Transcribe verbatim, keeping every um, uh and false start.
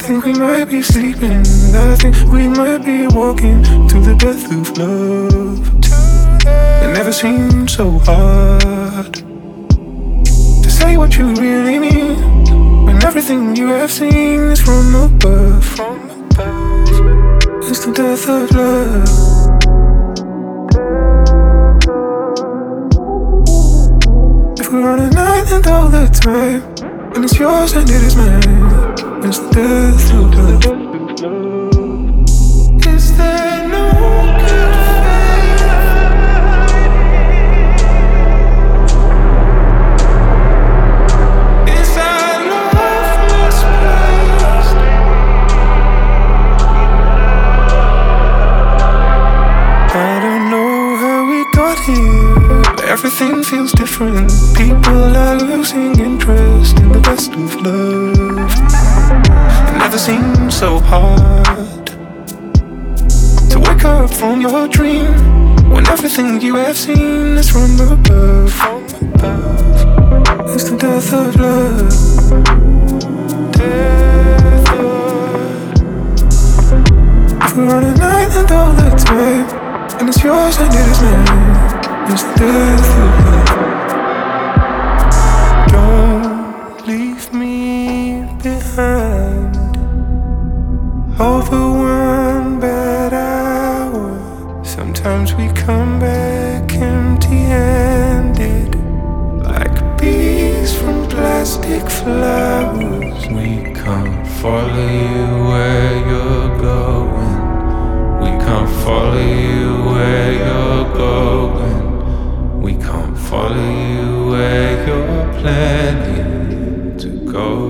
think we might be sleeping. I think we might be walking to the death of love. It never seemed so hard to say what you really mean when everything you have seen is from above. It's the death of love. If we're on an island all the time, and it's yours and it is mine, it's the death of love. Is there no good fate? Is our love misplaced? I don't know how we got here. Everything feels different. People are losing interest in the best of love. It never seemed so hard to wake up from your dream when everything you have seen is from above. It's the death of love. Death of love. If we're on an island all the time, and it's yours and it is mine, it's the death of love. Don't leave me behind over one bad hour. Sometimes we come back empty-handed, like bees from plastic flowers. We can't follow you where you're going. We can't follow you where you're going. We can't follow you where you're planning to go.